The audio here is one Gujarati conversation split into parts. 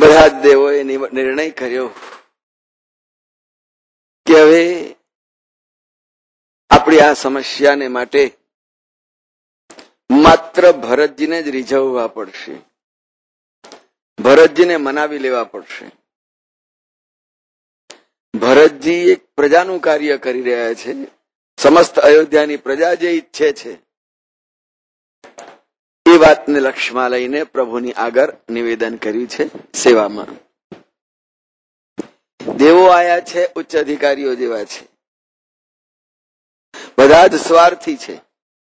બધા જ દેવોએ નિર્ણય કર્યો કે હવે આપણી આ સમસ્યાને માટે માત્ર ભરતજીને જ રીઝવવા પડશે, ભરતજીને મનાવી લેવા પડશે. ભરતજી એક પ્રજાનું કાર્ય કરી રહ્યા છે. સમસ્ત અયોધ્યાની પ્રજા જે ઈચ્છે છે એ વાતને લક્ષ્યમાં લઈને પ્રભુની આગળ નિવેદન કર્યું છે. સેવામાં દેવો આયા છે, ઉચ્ચ અધિકારીઓ જેવા છે, બધા જ સ્વાર્થી છે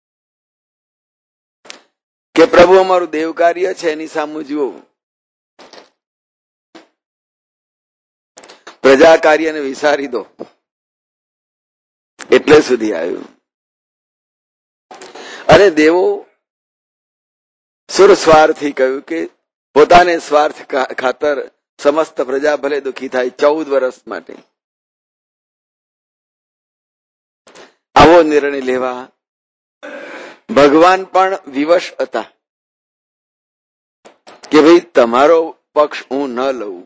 કે પ્રભુ અમારું દેવ કાર્ય છે એની સામું જુઓ, પ્રજા કાર્યને વિસારી દો. એટલે સુધી આવ્યું. અને દેવો સુર સ્વાર્થી કહ્યું કે પોતાને સ્વાર્થ ખાતર સમસ્ત પ્રજા ભલે દુઃખી થાય 14 વર્ષ માટે આવો નિર્ણય લેવા ભગવાન પણ વિવશ હતા કે ભાઈ તમારો પક્ષ હું ન લઉં,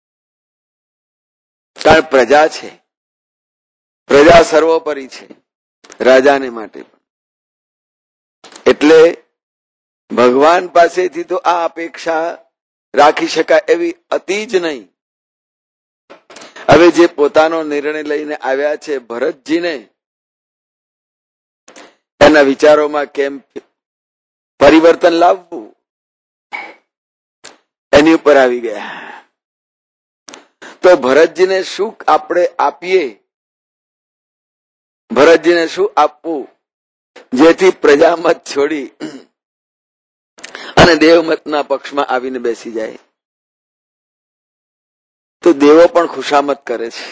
કારણ પ્રજા છે, પ્રજા સર્વોપરી છે રાજાને માટે પણ. એટલે ભગવાન પાસેથી તો આ અપેક્ષા રાખી શકાય એવી અતિ જ નહીં. હવે જે પોતાનો નિર્ણય લઈને આવ્યા છે ભરતજીને એના વિચારોમાં કેમ પરિવર્તન લાવવું એની ઉપર આવી ગયા. તો ભરતજીને શું આપણે આપીએ, ભરતજીને શું આપવું જેથી પ્રજામત છોડી અને દેવમતના પક્ષમાં આવીને બેસી જાય. તો દેવો પણ ખુશામત કરે છે.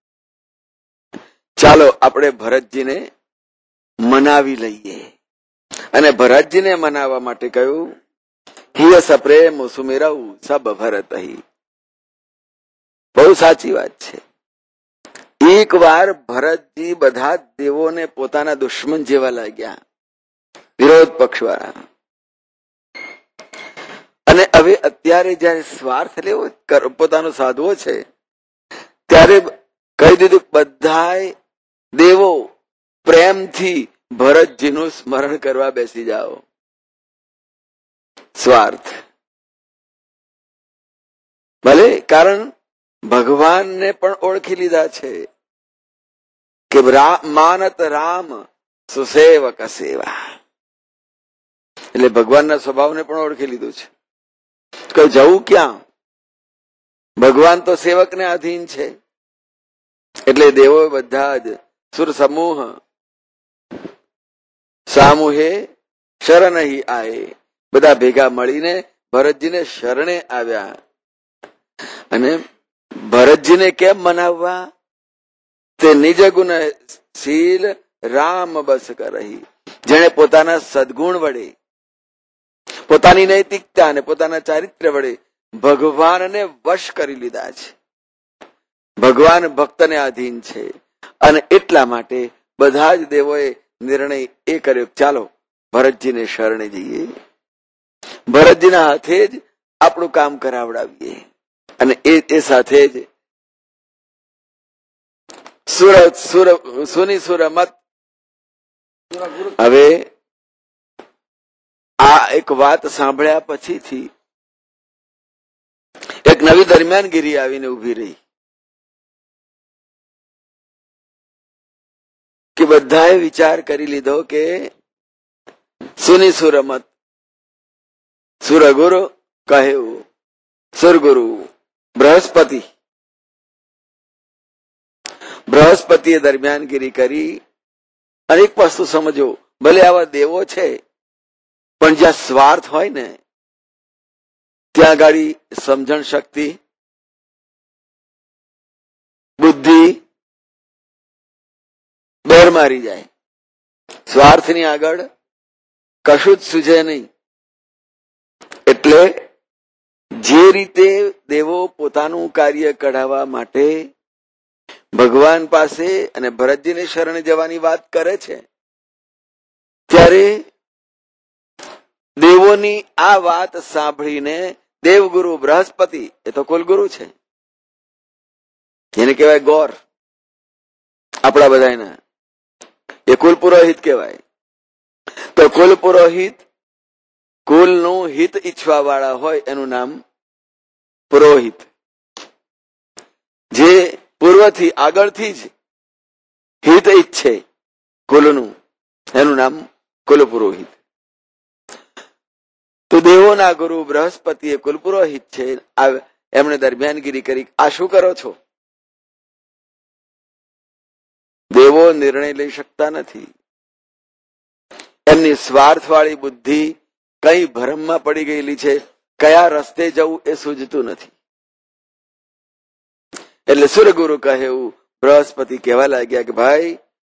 ચાલો આપણે ભરતજીને મનાવી લઈએ. અને ભરતજીને મનાવવા માટે કહ્યું હિય સપ્રેમ સુમેરવ સબ ભરત. બહુ સાચી વાત છે. એક વાર ભરતજી બધા દેવોને પોતાના દુશ્મન જેવા લાગ્યા, વિરોધ પક્ષ વાળા. અને હવે અત્યારે જયારે સ્વાર્થ લેવો પોતાનો સાધવો છે ત્યારે કહી દીધું બધા દેવો પ્રેમથી ભરતજીનું સ્મરણ કરવા બેસી જાઓ. સ્વાર્થ ભલે, કારણ ભગવાનને પણ ઓળખી લીધા છે કે માનત રામ સુસેવક સેવા. એટલે ભગવાનના સ્વભાવને પણ ઓળખી લીધું છે કે જવું ક્યાં, ભગવાન તો સેવકને આધીન છે. એટલે દેવો બધા જ સુર સમૂહ સામૂહે શરણ આયે, બધા ભેગા મળીને ભરતજીને શરણે આવ્યા. અને ભરતજીને કેમ મનાવવા? તે નિજ ગુણ શીલ રામ બસ કરહી, જેણે પોતાના સદગુણ વડે, પોતાની નૈતિકતા અને પોતાના ચારિત્ર્ય વડે ભગવાનને વશ કરી લીધા છે. ભગવાન ભક્તને આધીન છે. અને એટલા માટે બધા જ દેવોએ નિર્ણય એ કર્યો ચાલો ભરતજીને શરણે જઈએ, ભરતજીના હાથે જ આપણું કામ કરાવડાવીએ. અને એ સાથે જ સુની સુરમત. હવે આ એક વાત સાંભળ્યા પછીથી એક નવી દરમિયાનગીરી આવીને ઉભી રહી કે બધાએ વિચાર કરી લીધો કે સુની સુરમત, સુરગુરુ કહ્યું, સુરગુરુ બૃહસ્પતિએ દરમિયાનગીરી કરી. અનેક વસ્તુ સમજો, ભલે આવા દેવો છે પણ જ્યાં સ્વાર્થ હોય ને ત્યાં ગાડી સમજણ શક્તિ, બુદ્ધિ બેર મારી જાય. સ્વાર્થની આગળ કશું જ સૂઝે નહીં. એટલે જે રીતે દેવો પોતાનું કાર્ય કઢાવવા માટે ભગવાન પાસે અને ભરતજીને શરણે જવાની વાત કરે છે, ત્યારે દેવોની આ વાત સાંભળીને દેવગુરુ બૃહસ્પતિ એ તો કુલગુરુ છે, એને કહેવાય ગોર. આપણા બધાના એ કુલ પુરોહિત કહેવાય. તો કુલ પુરોહિત, કુલનું હિત ઈચ્છવા વાળા હોય એનું નામ પુરોહિત. જે પૂર્વથી આગળથી જ હિત ઈચ્છે કુલનું, એનું નામ કુલ પુરોહિત. તો દેવોના ગુરુ બૃહસ્પતિ એ કુલ પુરોહિત છે. એમણે દરમિયાનગીરી કરી. આ શું કરો છો? દેવો નિર્ણય લઈ શકતા નથી. એમની સ્વાર્થવાળી બુદ્ધિ કઈ ભ્રમમાં પડી ગયેલી છે, કયા રસ્તે જવું એ સૂઝતું નથી. એટલે સૂર્યગુરુ કહે એવું બૃહસ્પતિ કહેવા લાગ્યા કે ભાઈ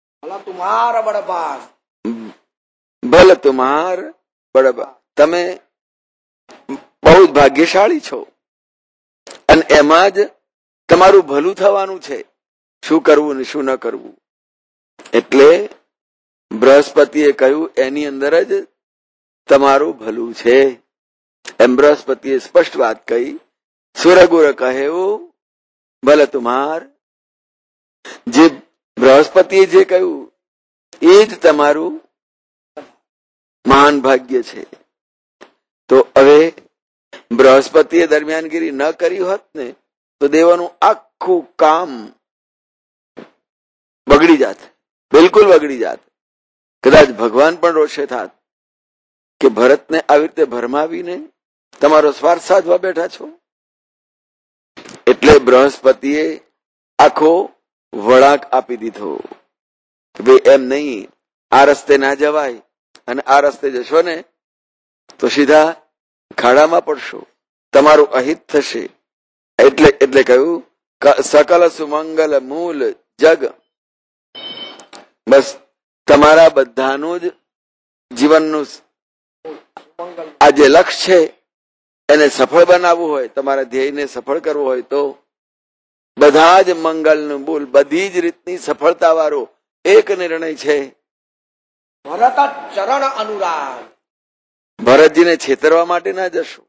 ભલે તુમ્હાર બડબા, તમે બહુ ભાગ્યશાળી છો અને એમાં જ તમારું ભલું થવાનું છે, શું કરવું ને શું ન કરવું. એટલે બૃહસ્પતિએ કહ્યું એની અંદર જ તમારું ભલું છે. એમ બૃહસ્પતિએ સ્પષ્ટ વાત કહી. સૂર્યગુરુ કહ્યું ભલે તુમ્હાર, જે બૃહસ્પતિએ જે કહ્યું એ જ તમારું મહાન ભાગ્ય છે. તો હવે બૃહસ્પતિએ દરમિયાનગીરી ન કરી હોત ને તો દેવાનું આખું કામ બગડી જાત, બિલકુલ બગડી જાત. કદાચ ભગવાન પણ રોષે થાત કે ભરતને આવી રીતે ભરમાવીને તમારો સ્વાર્થ સાધવા બેઠા છો. એટલે બૃહસ્પતિએ આખો વળાંક આપી દીધો કે ભાઈ એમ નહીં, આ રસ્તે ના જવાય, અને આ રસ્તે જશો ને તો સીધા ખાડામાં પડશો, તમારું અહિત થશે. એટલે કહ્યું સકલ સુમંગલ મૂલ જગ, બસ તમારા બધાનું જ જીવનનું આ જે લક્ષ્ય છે એને સફળ બનાવવું હોય, તમારા ધ્યેયને સફળ કરવું હોય તો બધા જ મંગલનું મૂળ, બધી જ રીતની સફળતા વાળો એક નિર્ણય છે ભરત ચરણ અનુરાગ. ભરતજીને છેતરવા માટે ના જશો,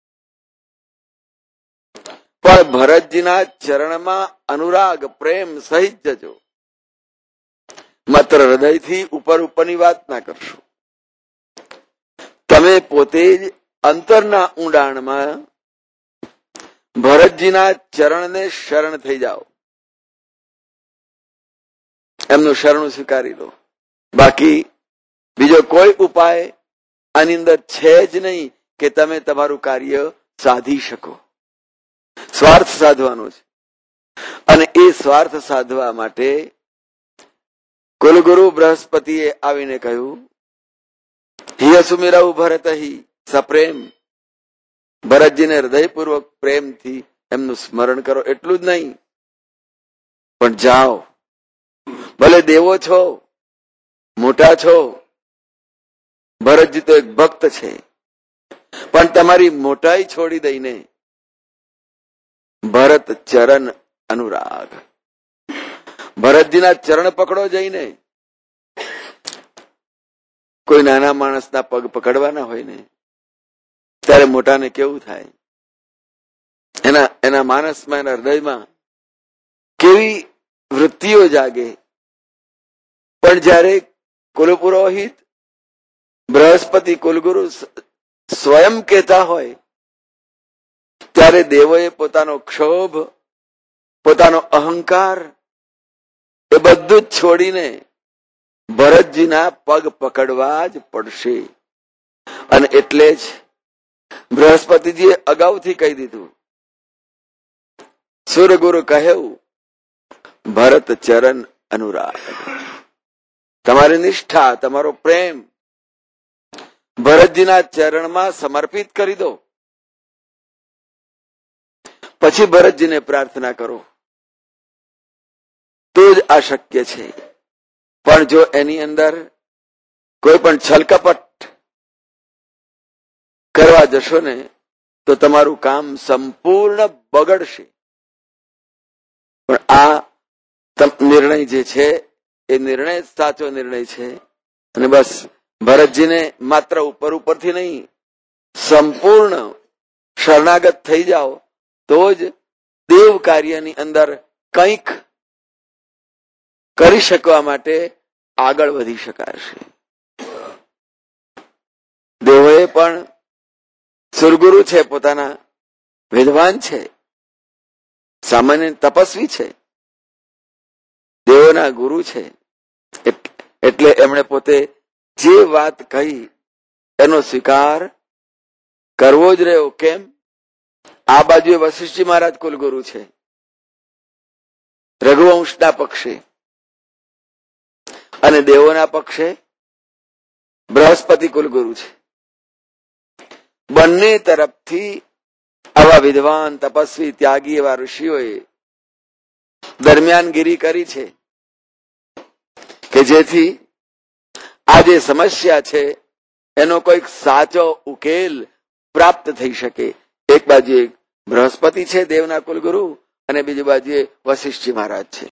પણ ભરતજીના ચરણમાં અનુરાગ પ્રેમ સહિત જજો. માત્ર હૃદયથી ઉપરની વાત ના કરશો. તમે પોતે જ અંતરના ઊંડાણમાં ભરતજીના ચરણને શરણ થઈ જાઓ, એમનું શરણું સ્વીકારી લો. બાકી બીજો કોઈ ઉપાય આની અંદર છે જ નહીં કે તમે તમારું કાર્ય સાધી શકો. સ્વાર્થ સાધવાનો છે, અને એ સ્વાર્થ સાધવા માટે કુલગુરુ બૃહસ્પતિએ આવીને કહ્યું હિય સુમિરવ ભરતહી સપ્રેમ. ભરતજીને હૃદયપૂર્વક પ્રેમથી એમનું સ્મરણ કરો. એટલું જ નહીં, પણ જાઓ, ભલે દેવો છો, મોટા છો, ભરતજી તો એક ભક્ત છે, પણ તમારી મોટાઈ છોડી દઈને ભરત ચરણ અનુરાગ, ભરતજીના ચરણ પકડો. જઈને કોઈ નાના માણસના પગ પકડવાના હોય ને ત્યારે મોટાને કેવું થાય, એના માનસમાં, એના હૃદયમાં કેવી વૃત્તિઓ જાગે. પણ જયારે કુલપુરોહિત બૃહસ્પતિ કુલગુરુ સ્વયં કહેતા હોય ત્યારે દેવોએ પોતાનો ક્ષોભ, પોતાનો અહંકાર એ બધું જ છોડીને ભરતજીના પગ પકડવા જ પડશે. અને એટલે જ બૃહસ્પતિજીએ અગાઉથી કહી દીધું. સૂર્યગુરુ કહ્યું ભરત ચરણ અનુરાગ, તમારી નિષ્ઠા, તમારો પ્રેમ ભરતજીના ચરણમાં સમર્પિત કરી દો. પછી ભરતજીને પ્રાર્થના કરો તો જ આ શક્ય છે. પણ જો એની અંદર કોઈ પણ છલકપટ કરવા જશો ને તો તમારું કામ સંપૂર્ણ બગડશે. પણ આ નિર્ણય જે છે એ નિર્ણય સાચો નિર્ણય છે. અને બસ ભરતજીને માત્ર ઉપરથી નહીં, સંપૂર્ણ શરણાગત થઈ જાઓ તો જ દેવ કાર્યની અંદર કંઈક કરી શકવા માટે આગળ વધી શકાશે. દેવોએ પણ સુરગુરુ છે, પોતાના વિદ્વાન છે, સામાન્ય તપસ્વી છે, દેવોના ગુરુ છે, એટલે એમણે પોતે જે વાત કહી એનો સ્વીકાર કરવો જ રહ્યો. કેમ? આ બાજુએ વશિષ્ઠજી મહારાજ કુલગુરુ છે, રઘુવંશના પક્ષે, અને દેવોના પક્ષે બૃહસ્પતિ કુલગુરુ છે. બંને તરફથી આવા વિદ્વાન, તપસ્વી, ત્યાગી એવા ઋષિઓએ દરમિયાનગીરી કરી છે કે જેથી આ જે સમસ્યા છે એનો કોઈક સાચો ઉકેલ પ્રાપ્ત થઈ શકે. એક બાજુ બૃહસ્પતિ છે દેવના કુલગુરુ, અને બીજી બાજુએ વશિષ્ઠજી મહારાજ છે.